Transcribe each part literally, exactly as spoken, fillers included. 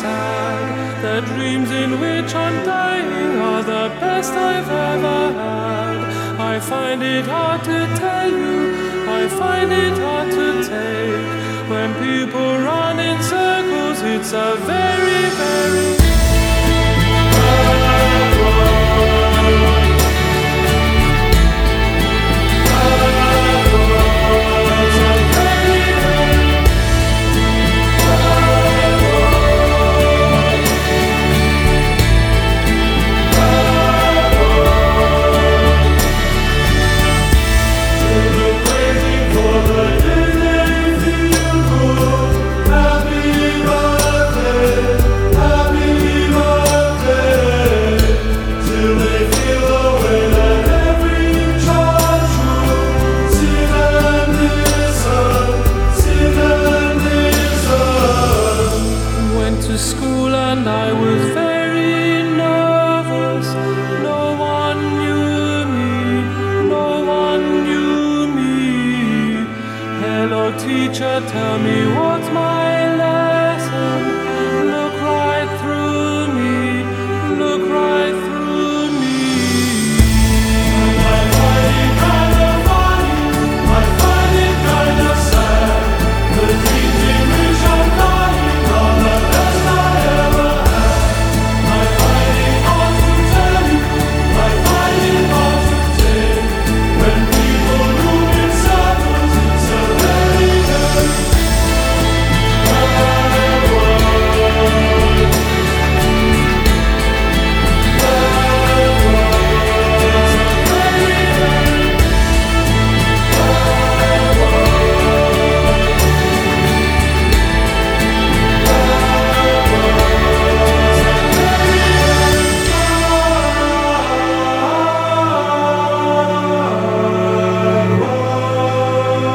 sad. The dreams in which I'm dying are the best I've ever had. I find it hard to tell you, I find it hard to take. When people run in circles, it's a very, very bad road. Bad road. It's a very, very bad road. Bad road. Children waiting for the day they feel good. Happy birthday, happy birthday. Till they feel the way that every child should. Sit and listen, sit and listen. Went to school and I was very nervous. No one knew me, no one knew me. Hello teacher, tell me what's my lesson. Look right through me, look right through me. And I find it kind of funny, I find it kind of sad. The dreams in which I'm dying are the best I ever had. I find it hard to tell you, I find it hard to take. When people move in circles, it's a very, very bad world. Bad world. It's a very, very bad world. Bad world. It's a very, very bad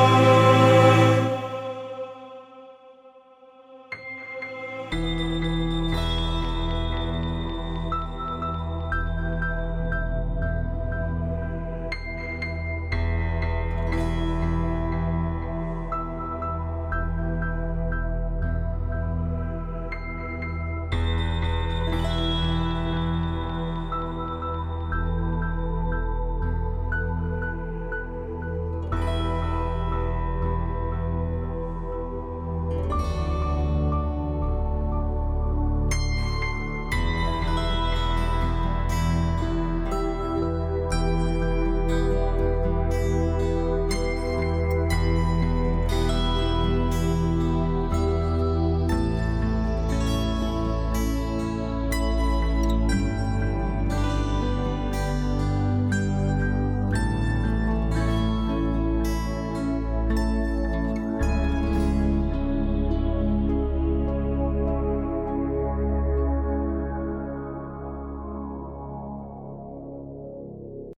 world.